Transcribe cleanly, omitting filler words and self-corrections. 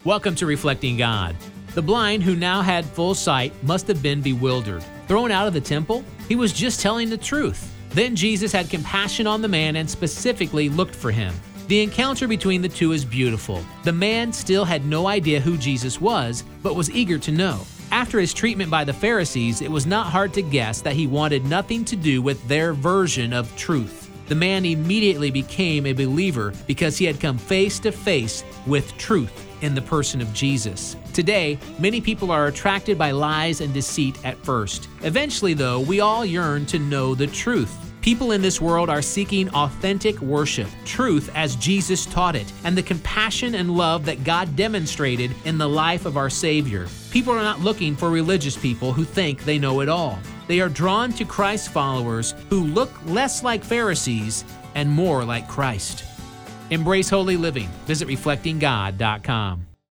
Welcome to Reflecting God. The blind, who now had full sight, must have been bewildered. Thrown out of the temple? He was just telling the truth. Then Jesus had compassion on the man and specifically looked for him. The encounter between the two is beautiful. The man still had no idea who Jesus was, but was eager to know. After his treatment by the Pharisees, it was not hard to guess that he wanted nothing to do with their version of truth. The man immediately became a believer because he had come face to face with truth in the person of Jesus. Today, many people are attracted by lies and deceit at first. Eventually, though, we all yearn to know the truth. People in this world are seeking authentic worship, truth as Jesus taught it, and the compassion and love that God demonstrated in the life of our Savior. People are not looking for religious people who think they know it all. They are drawn to Christ followers who look less like Pharisees and more like Christ. Embrace holy living. Visit reflectinggod.com.